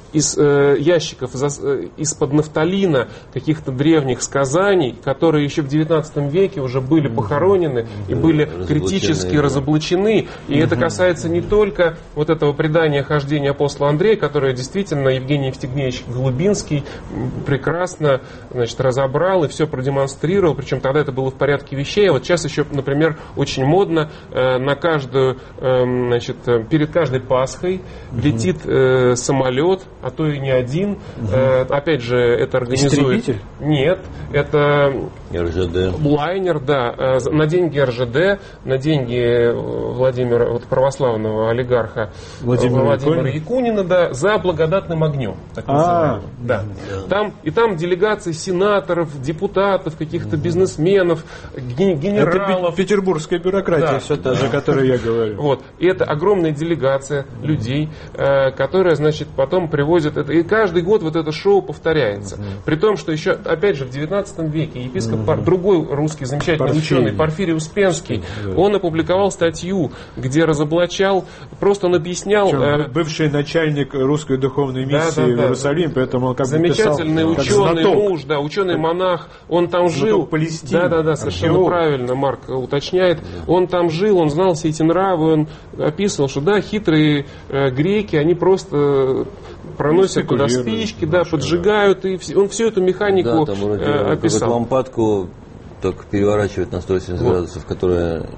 ящиков, из-под нафталина каких-то древних сказаний, которые еще в XIX веке уже были похоронены и были критически разоблачены. И это касается не только вот этого предания хождения апостола Андрея, которое действительно Евгений Евстигнеевич Голубинский прекрасно, значит, разобрал и все продемонстрировал, причем тогда это было в порядке вещей. А вот сейчас еще, например, очень модно на каждую, значит, перед каждой Пасхой летит самолет, а то и не один. Опять же, это организует... Истребитель? Нет, это РЖД. Лайнер, да, на деньги РЖД, на деньги Владимира, вот, православного олигарха Владимира Якунина, да, за благодатным огнем. Так называемым. Да. Там делегации сенаторов, депутатов, каких-то бизнесменов, генералов. Это петербургская бюрократия, да, все та же, о которой я говорю. Вот. И это огромная делегация людей, которая, значит, потом приводит это. И каждый год вот это шоу повторяется. При том, что еще, опять же, в 19 веке епископ, другой русский замечательный ученый, Порфирий Успенский, он опубликовал статью, где разоблачал, просто он объяснял... Бывший начальник русской духовной миссии в Иерусалим, поэтому он как бы замечательный ученый муж, да, ученый-монах, он там жил. Да, совершенно правильно Марк уточняет. Он там жил, он знал все эти нравы, он описывал, что да, хитрые греки, они просто проносят туда спички, да, поджигают, и он всю эту механику описал. Лампадку только переворачивает на 180 градусов, которая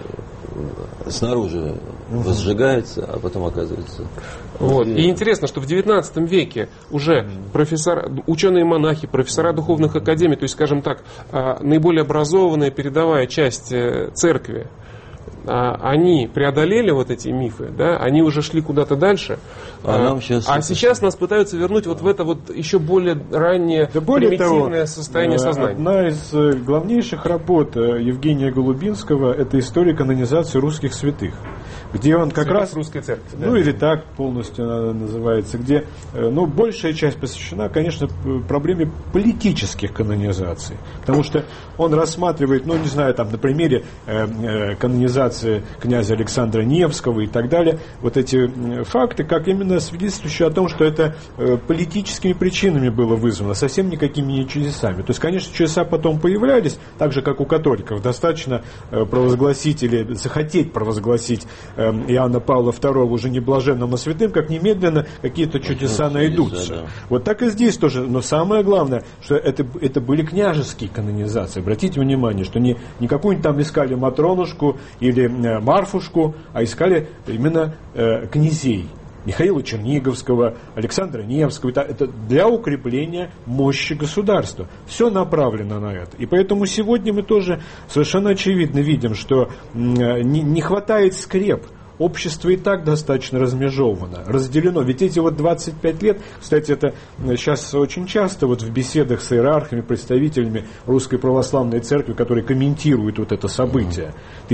снаружи возжигается, а потом оказывается... Вот. И интересно, что в 19 веке уже ученые-монахи, профессора духовных академий, то есть, скажем так, наиболее образованная передовая часть церкви, они преодолели вот эти мифы, да, они уже шли куда-то дальше, сейчас нас пытаются вернуть вот в это вот еще более раннее примитивное состояние сознания. Одна из главнейших работ Евгения Голубинского — это история канонизации русских святых, где он как раз русской церкви, ну или так полностью она называется, где большая часть посвящена, конечно, проблеме политических канонизаций, потому что он рассматривает, не знаю, там на примере канонизации князя Александра Невского и так далее, вот эти факты, как именно свидетельствующие о том, что это политическими причинами было вызвано, совсем никакими не чудесами. То есть, конечно, чудеса потом появлялись, так же, как у католиков. Достаточно провозгласить или захотеть провозгласить Иоанна Павла II уже не блаженным, а святым, как немедленно какие-то чудеса найдутся. Да. Вот так и здесь тоже. Но самое главное, что это были княжеские канонизации. Обратите внимание, что не какую-нибудь там искали Матронушку или Марфушку, а искали именно князей. Михаила Черниговского, Александра Невского. Это для укрепления мощи государства. Все направлено на это. И поэтому сегодня мы тоже совершенно очевидно видим, что не хватает скреп. Общество и так достаточно размежовано, разделено. Ведь эти 25 лет, кстати, это сейчас очень часто в беседах с иерархами, представителями Русской Православной Церкви, которые комментируют вот это событие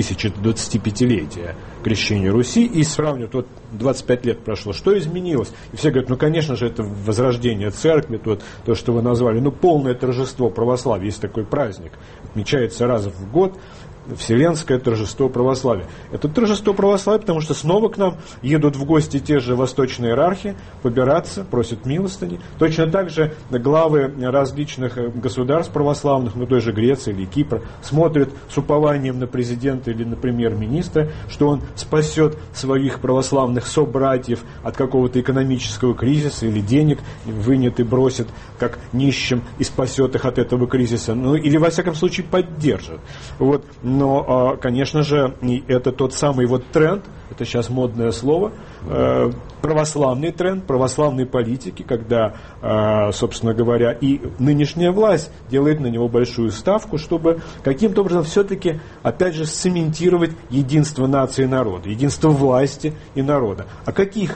1025-летия крещения Руси, и сравнивают, 25 лет прошло, что изменилось? И все говорят, конечно же, это возрождение Церкви, то, что вы назвали, полное торжество православия, есть такой праздник, отмечается раз в год, Вселенское торжество православия. Это торжество православия, потому что снова к нам едут в гости те же восточные иерархи, побираться, просят милостыни. Точно так же главы различных государств православных, той же Греции или Кипра, смотрят с упованием на президента или на премьер-министра, что он спасет своих православных собратьев от какого-то экономического кризиса или денег вынет и бросит как нищим и спасет их от этого кризиса. Или, во всяком случае, поддержит. Но, конечно же, это тот самый тренд, это сейчас модное слово, православный тренд, православной политики, когда, собственно говоря, и нынешняя власть делает на него большую ставку, чтобы каким-то образом все-таки, опять же, сцементировать единство нации и народа, единство власти и народа. А какие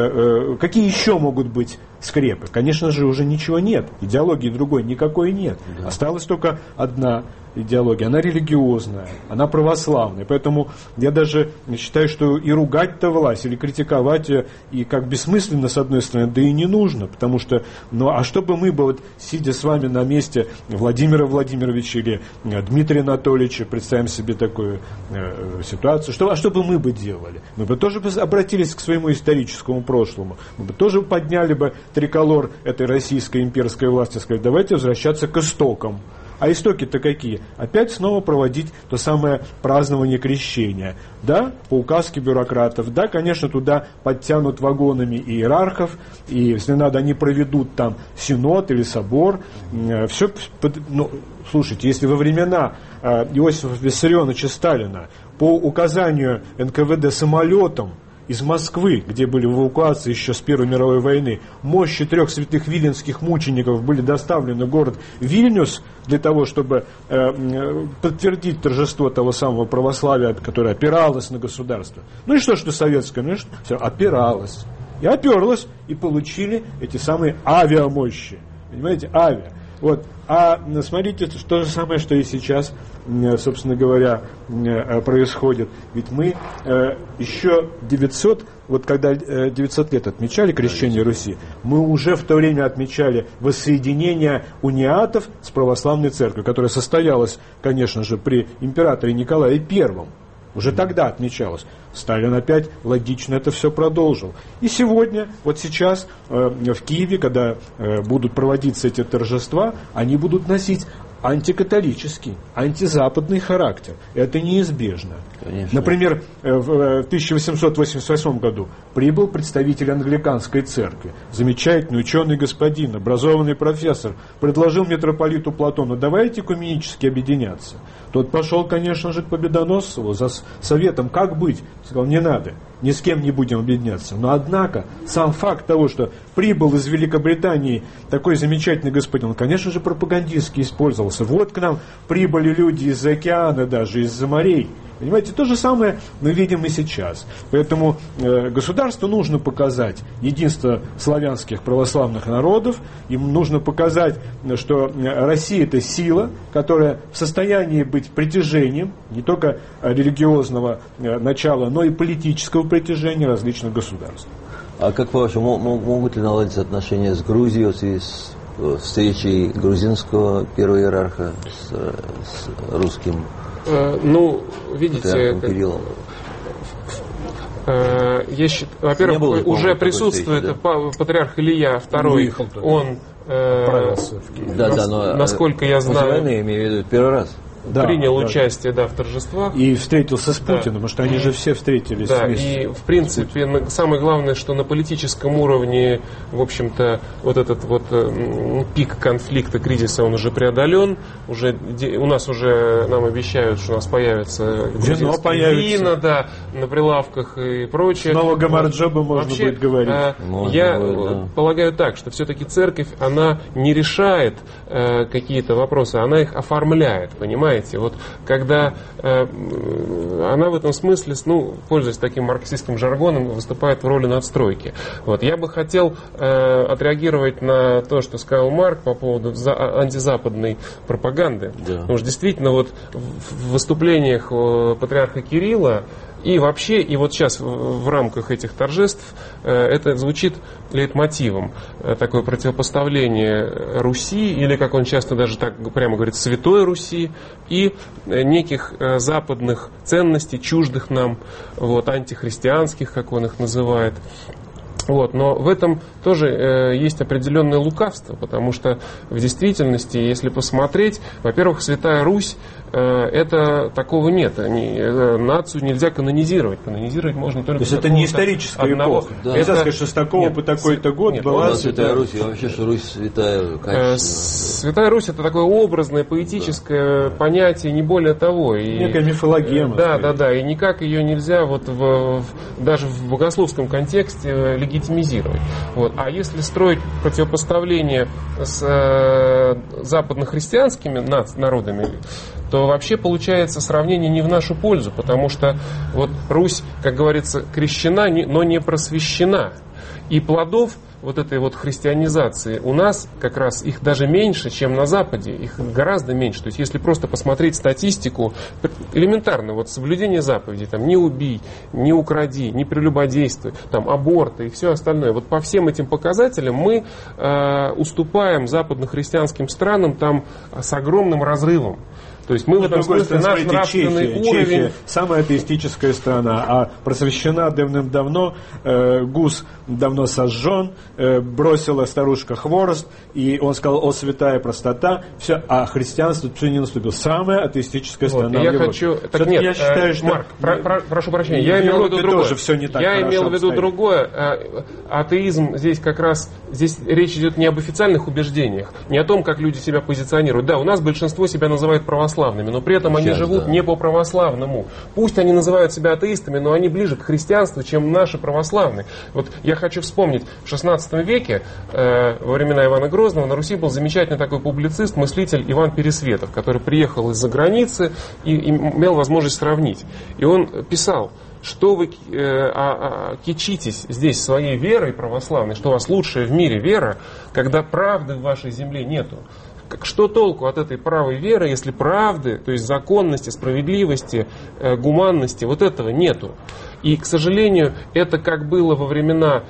еще могут быть скрепы? Конечно же, уже ничего нет. Идеологии другой никакой нет. Да. Осталась только одна идеология. Она религиозная, она православная. Поэтому я даже считаю, что и ругать-то власть, или критиковать ее, и как бессмысленно, с одной стороны, да и не нужно. Потому что, а что бы мы бы, сидя с вами на месте Владимира Владимировича или Дмитрия Анатольевича, представим себе такую ситуацию, что бы мы бы делали? Мы бы тоже обратились к своему историческому прошлому. Мы бы тоже подняли бы триколор этой российской имперской власти, сказать, давайте возвращаться к истокам. А истоки-то какие? Опять снова проводить то самое празднование крещения. Да, по указке бюрократов. Да, конечно, туда подтянут вагонами иерархов. И, если надо, они проведут там синод или собор. Все, слушайте, если во времена Иосифа Виссарионовича Сталина по указанию НКВД самолетом из Москвы, где были в эвакуации еще с Первой мировой войны, мощи 3 святых виленских мучеников были доставлены в город Вильнюс для того, чтобы подтвердить торжество того самого православия, которое опиралось на государство. И что советское? Все опиралось. И оперлось, и получили эти самые авиамощи. Понимаете, авиа. А смотрите, то же самое, что и сейчас, собственно говоря, происходит. Ведь мы еще 900, когда 900 лет отмечали крещение Руси, мы уже в то время отмечали воссоединение униатов с православной церковью, которая состоялась, конечно же, при императоре Николае I. Уже тогда отмечалось. Сталин опять логично это все продолжил. И сегодня, сейчас в Киеве, когда будут проводиться эти торжества, они будут носить антикатолический, антизападный характер. Это неизбежно. Конечно. Например, в 1888 году прибыл представитель англиканской церкви, замечательный ученый господин, образованный профессор, предложил митрополиту Платону, давайте экуменически объединяться. Тот пошел, конечно же, к Победоносцеву за советом, как быть. Сказал, не надо, ни с кем не будем объединяться. Но, однако, сам факт того, что прибыл из Великобритании такой замечательный господин, он, конечно же, пропагандистски использовался. Вот к нам прибыли люди из-за океана даже, из-за морей. Понимаете, то же самое мы видим и сейчас. Поэтому государству нужно показать единство славянских православных народов, им нужно показать, что Россия – это сила, которая в состоянии быть притяжением не только религиозного начала, но и политического притяжения различных государств. А как по-вашему, могут ли наладиться отношения с Грузией в связи с встречей грузинского первого иерарха с русским? Ну, видите, Кириллом? Во-первых, уже присутствует встречи, патриарх Илья II, он отправился в Киев. Насколько я знаю, я имею в виду первый раз. Принял участие в торжествах. И встретился с Путиным, потому что они же все встретились вместе. И в принципе, самое главное, что на политическом уровне, в общем-то, вот этот вот пик конфликта, кризиса, он уже преодолен. У нас уже нам обещают, что у нас появится вино, на прилавках и прочее. Снова гамарджоба можно будет говорить. Я полагаю так, что все-таки церковь, она не решает какие-то вопросы, она их оформляет, понимаете? Вот когда она в этом смысле, пользуясь таким марксистским жаргоном, выступает в роли надстройки. Вот. Я бы хотел отреагировать на то, что сказал Марк по поводу антизападной пропаганды. Да. Потому что действительно вот в выступлениях патриарха Кирилла и вообще, и вот сейчас в рамках этих торжеств это звучит лейтмотивом. Такое противопоставление Руси, или, как он часто даже так прямо говорит, Святой Руси, и неких западных ценностей, чуждых нам, антихристианских, как он их называет. Но в этом тоже есть определенное лукавство, потому что в действительности, если посмотреть, во-первых, Святая Русь, это такого нет. Нацию нельзя канонизировать. Канонизировать можно только... То есть это не историческая эпоха. Да. Нельзя сказать, что с такого по такой-то год была Святая Русь. И вообще, что Русь святая, качественная. Святая Русь — это такое образное, поэтическое понятие, не более того. Некая мифологема. Да. И никак ее нельзя даже в богословском контексте легитимизировать. А если строить противопоставление с западнохристианскими народами, то вообще получается сравнение не в нашу пользу, потому что Русь, как говорится, крещена, но не просвещена. И плодов этой христианизации у нас как раз их даже меньше, чем на Западе, их гораздо меньше. То есть если просто посмотреть статистику, элементарно, соблюдение заповедей, не убий, не укради, не прелюбодействуй, аборты и все остальное. По всем этим показателям мы уступаем западнохристианским странам с огромным разрывом. То есть мы в этом смысле наш нравственный уровень... Чехия самая атеистическая страна, а просвещена давным-давно, гус давно сожжен, бросила старушка хворост, и он сказал: «О, святая простота», все, а христианство все не наступило. Самая атеистическая страна в Европе. Я считаю, что... Марк, прошу прощения, я имел в виду другое. Тоже все не так я имел в виду другое. Атеизм здесь как раз... Здесь речь идет не об официальных убеждениях, не о том, как люди себя позиционируют. Да, у нас большинство себя называет православными, но при этом они живут не по православному. Пусть они называют себя атеистами, но они ближе к христианству, чем наши православные. Я хочу вспомнить, в XVI веке, во времена Ивана Грозного, на Руси был замечательный такой публицист, мыслитель Иван Пересветов, который приехал из-за границы и имел возможность сравнить. И он писал: что вы кичитесь здесь своей верой православной, что у вас лучшая в мире вера, когда правды в вашей земле нету. Что толку от этой правой веры, если правды, то есть законности, справедливости, гуманности, этого нету? И, к сожалению, это как было во времена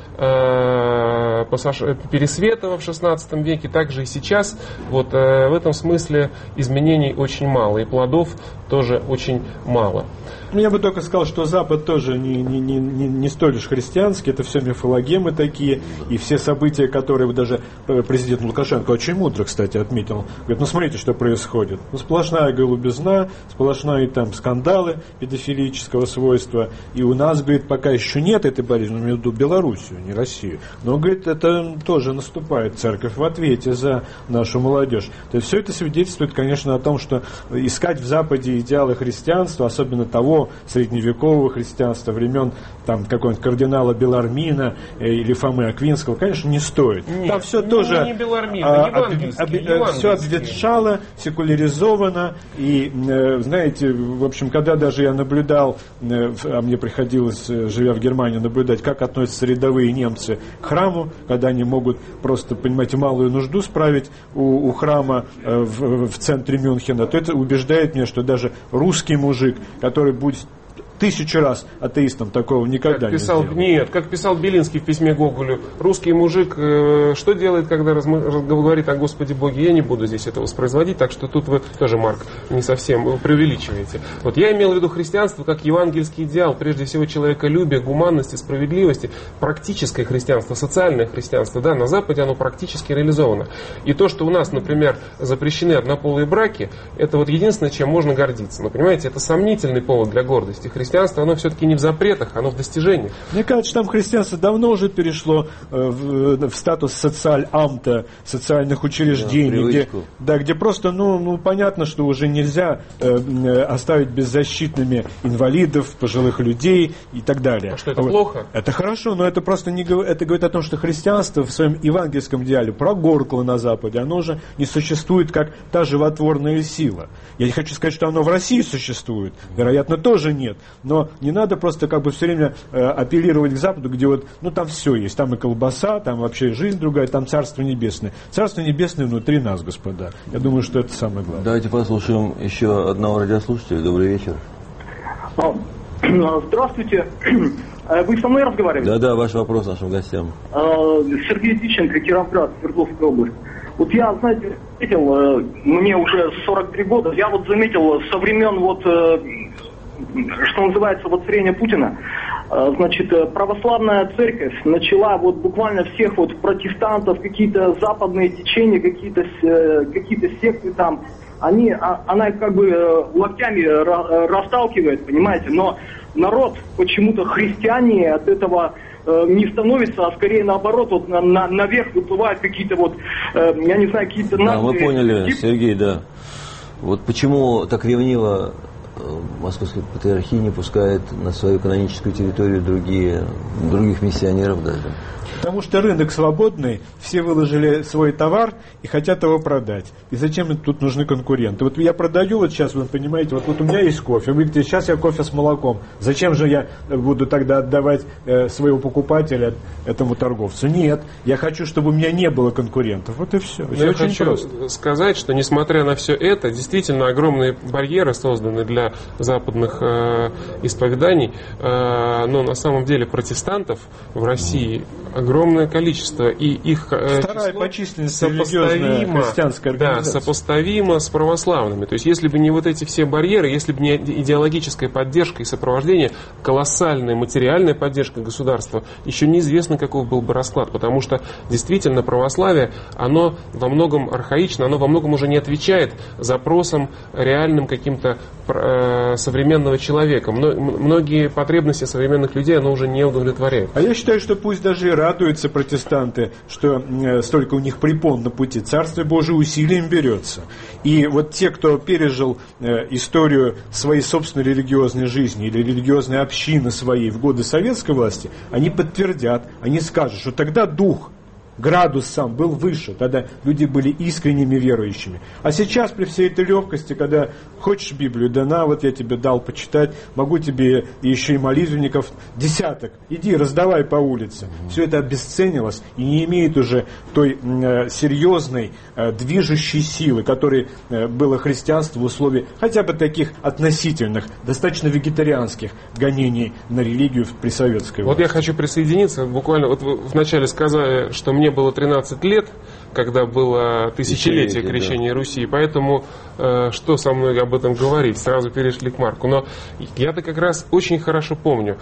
Пересветова в XVI веке, так же и сейчас. В этом смысле изменений очень мало, и плодов тоже очень мало. Я бы только сказал, что Запад тоже не столь уж христианский, это все мифологемы такие, и все события, которые даже президент Лукашенко очень мудро, кстати, отметил. Говорит: смотрите, что происходит. Сплошная голубизна, сплошные скандалы педофилического свойства, и у нас, говорит, пока еще нет этой болезни, имею в виду Белоруссию, не Россию. Но, говорит, это тоже наступает церковь в ответе за нашу молодежь. То есть все это свидетельствует, конечно, о том, что искать в Западе идеалы христианства, особенно того средневекового христианства, времен там какого-нибудь кардинала Белармина или Фомы Аквинского, конечно, не стоит. Нет, там все тоже не Белармина, все обветшало, секуляризовано. И, знаете, в общем, когда даже я наблюдал, а мне приходилось, живя в Германии, наблюдать, как относятся рядовые немцы к храму, когда они могут просто, понимаете, малую нужду справить у храма в центре Мюнхена, то это убеждает меня, что даже русский мужик, который будет 1000 раз атеистом, такого никогда не сделает. Нет, как писал Белинский в письме Гоголю, русский мужик что делает, когда говорит о Господе Боге? Я не буду здесь это воспроизводить, так что тут вы тоже, Марк, не совсем, вы преувеличиваете. Вот я имел в виду христианство как евангельский идеал, прежде всего человеколюбия, гуманности, справедливости, практическое христианство, социальное христианство. Да, на Западе оно практически реализовано. И то, что у нас, например, запрещены однополые браки, это вот единственное, чем можно гордиться. Но, понимаете, это сомнительный повод для гордости. Христианство, оно все-таки не в запретах, оно в достижениях. Мне кажется, там христианство давно уже перешло в статус социаль-амта, социальных учреждений, где просто, понятно, что уже нельзя оставить беззащитными инвалидов, пожилых людей и так далее. А что, это плохо? Это хорошо, но это просто это говорит о том, что христианство в своем евангельском идеале прогоркло на Западе, оно уже не существует как та животворная сила. Я не хочу сказать, что оно в России существует, вероятно, тоже нет. Но не надо просто все время апеллировать к Западу, где там все есть. Там и колбаса, там вообще жизнь другая, там Царство Небесное. Царство Небесное внутри нас, господа. Я думаю, что это самое главное. Давайте послушаем еще одного радиослушателя. Добрый вечер. Здравствуйте. Вы со мной разговариваете? Да, ваш вопрос нашим гостям. Сергей Диченко, Кировград, Свердловская область. Вот я, знаете, заметил, мне уже 43 года, я заметил со времен что называется, воцарение Путина, значит, православная церковь начала буквально всех протестантов, какие-то западные течения, какие-то секты там, она их локтями расталкивает, понимаете, но народ, почему-то христиане от этого не становится, а скорее наоборот, наверх выплывают какие-то я не знаю, какие-то нации. Да, мы поняли, Сергей, да. Вот почему так ревниво Московская патриархия не пускает на свою каноническую территорию других миссионеров даже? Потому что рынок свободный, все выложили свой товар и хотят его продать. И зачем тут нужны конкуренты? Вот я продаю сейчас, вы понимаете, вот у меня есть кофе. Вы говорите, сейчас я кофе с молоком. Зачем же я буду тогда отдавать своего покупателя этому торговцу? Нет, я хочу, чтобы у меня не было конкурентов. Вот и все. Я хочу сказать, что несмотря на все это, действительно огромные барьеры созданы для западных исповеданий. Но на самом деле протестантов в России огромное количество, и их вторая по численности религиозная христианская организация. Да, сопоставимо с православными. То есть, если бы не эти все барьеры, если бы не идеологическая поддержка и сопровождение, колоссальная материальная поддержка государства, еще неизвестно, каков был бы расклад. Потому что, действительно, православие, оно во многом архаично, оно во многом уже не отвечает запросам реальным каким-то современного человека. Многие потребности современных людей оно уже не удовлетворяет. А я считаю, что пусть даже и радуются протестанты, что столько у них препон на пути. Царствие Божие усилием берется. И те, кто пережил историю своей собственной религиозной жизни или религиозной общины своей в годы советской власти, они подтвердят, они скажут, что тогда градус сам был выше, тогда люди были искренними верующими. А сейчас при всей этой легкости, когда хочешь Библию, я тебе дал почитать, могу тебе еще и молитвенников десяток, иди раздавай по улице. Все это обесценилось и не имеет уже той серьезной движущей силы, которой было христианство в условии хотя бы таких относительных, достаточно вегетарианских гонений на религию при советской власти. Я хочу присоединиться, буквально, вы вначале сказали, что мне было 13 лет, когда было тысячелетие крещения Руси, поэтому что со мной об этом говорить, сразу перешли к Марку. Но я-то как раз очень хорошо помню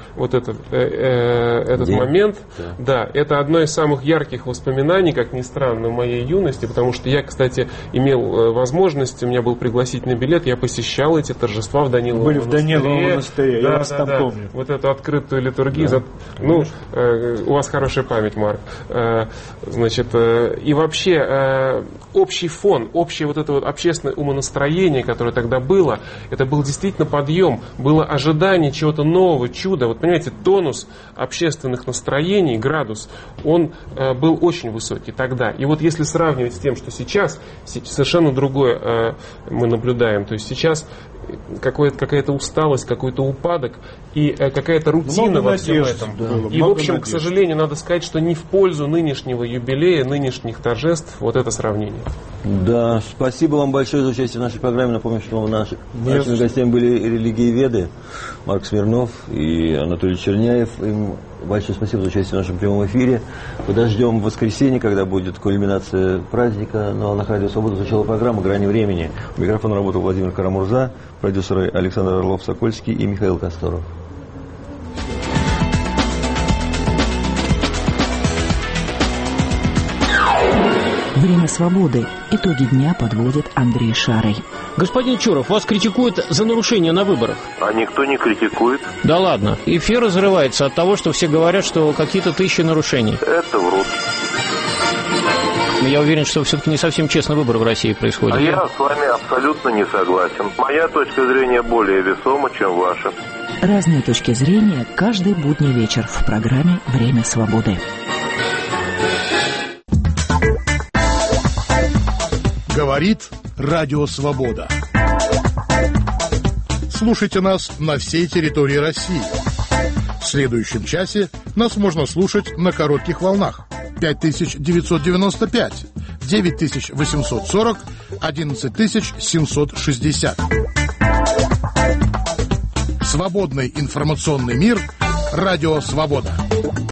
этот момент. Да, это одно из самых ярких воспоминаний, как ни странно, в моей юности, потому что я, кстати, имел возможность, у меня был пригласительный билет, я посещал эти торжества в Даниловом монастыре. Были в Даниловом монастыре, я вас там помню. Вот эту открытую литургию. У вас хорошая память, Марк. И вообще вообще общий фон, общее вот это вот общественное умонастроение, которое тогда было, это был действительно подъем, было ожидание чего-то нового, чуда. Вот понимаете, тонус общественных настроений, градус, он был очень высокий тогда. И вот если сравнивать с тем, что сейчас, совершенно другое мы наблюдаем. То есть сейчас какая-то усталость, какой-то упадок и какая-то рутина во всем этом. Было, и, в общем, к сожалению, надо сказать, что не в пользу нынешнего юбилея, нынешних торжеств вот это сравнение. Да, спасибо вам большое за участие в нашей программе. Напомню, что нашими гостями были религиоведы Марк Смирнов и Анатолий Черняев. Им большое спасибо за участие в нашем прямом эфире. Подождем в воскресенье, когда будет кульминация праздника. Ну а на Радио Свобода звучала программа «Грани времени». У микрофона работал Владимир Карамурза, продюсеры Александр Орлов-Сокольский и Михаил Косторов. Время свободы. Итоги дня подводит Андрей Шарый. Господин Чуров, вас критикуют за нарушение на выборах. А никто не критикует. Да ладно. Эфир разрывается от того, что все говорят, что какие-то тысячи нарушений. Это врут. Я уверен, что все-таки не совсем честно выборы в России происходят. А я с вами абсолютно не согласен. Моя точка зрения более весома, чем ваша. Разные точки зрения каждый будний вечер в программе «Время свободы». Говорит Радио Свобода. Слушайте нас на всей территории России. В следующем часе нас можно слушать на коротких волнах. 5995, 9840, 11760. Свободный информационный мир. Радио Свобода.